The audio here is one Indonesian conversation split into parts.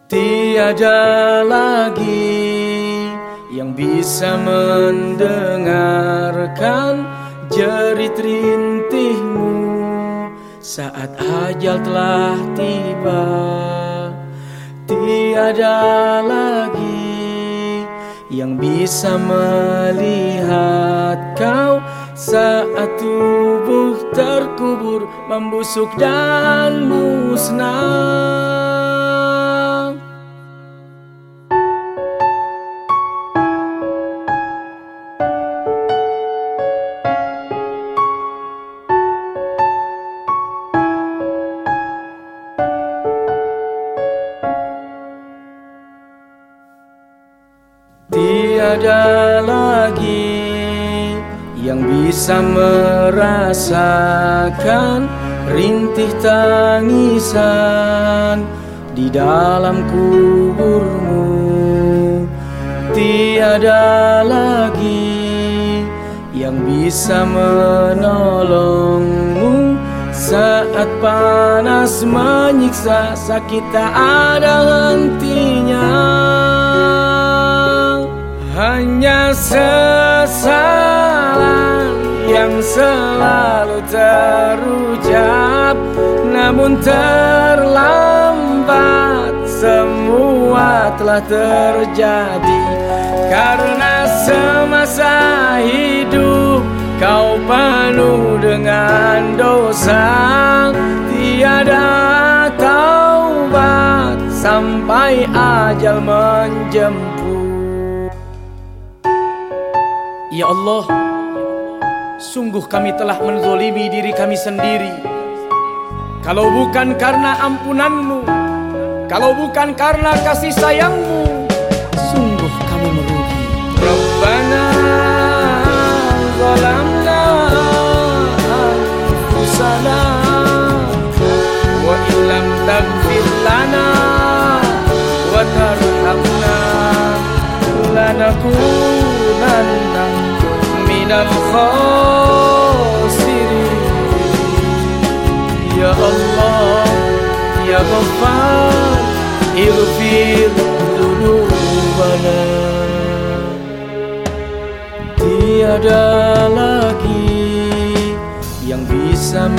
Tiada lagi yang bisa mendengarkan jerit rintihmu saat ajal telah tiba. Tiada lagi yang bisa melihat kau saat tubuh terkubur, membusuk dan musnah. Tiada lagi yang bisa merasakan rintih tangisan di dalam kuburmu. Tiada lagi yang bisa menolongmu saat panas menyiksa, sakit tak ada hentinya. Hanya sesalan yang selalu terucap, namun terlambat semua telah terjadi. Karena semasa hidup kau penuh dengan dosa, tiada taubat sampai ajal menjemput. Ya Allah, sungguh kami telah menzolimi diri kami sendiri. Kalau bukan karena ampunan-Mu, kalau bukan karena kasih sayang-Mu, sungguh kami merugi. Rabbana zalamna anfusana wa illam taghfir lana wa tarhamna lanakunanna minal khasirin. Ya Allah, Ya Ghaffar, ighfir dzunubana. Tiada lagi yang bisa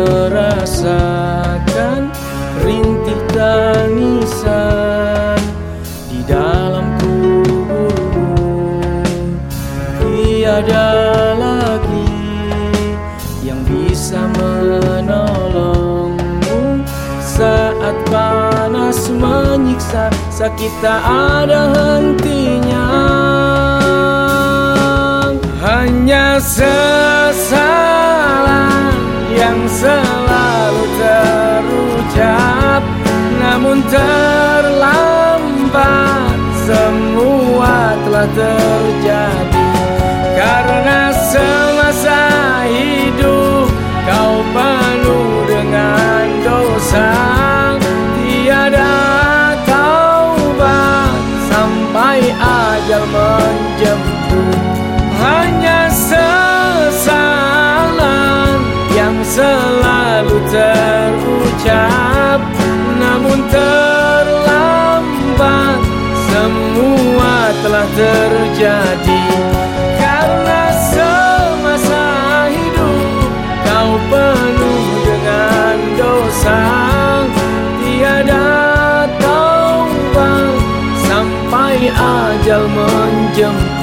merasakan rintih tangisan di dalam kuburmu. Tiada lagi yang bisa menolongmu saat panas menyiksa, sakit tak ada hentinya. Hanya sesalan yang selalu terucap, namun terlambat semua telah terjadi. Karena semasa hidup kau penuh dengan dosa, tiada taubat sampai ajal menjemput. Hanya sesalan yang selalu terucap, namun terlambat semua telah terjadi. Karena semasa hidup kau penuh dengan dosa, tiada taubat sampai ajal menjemput.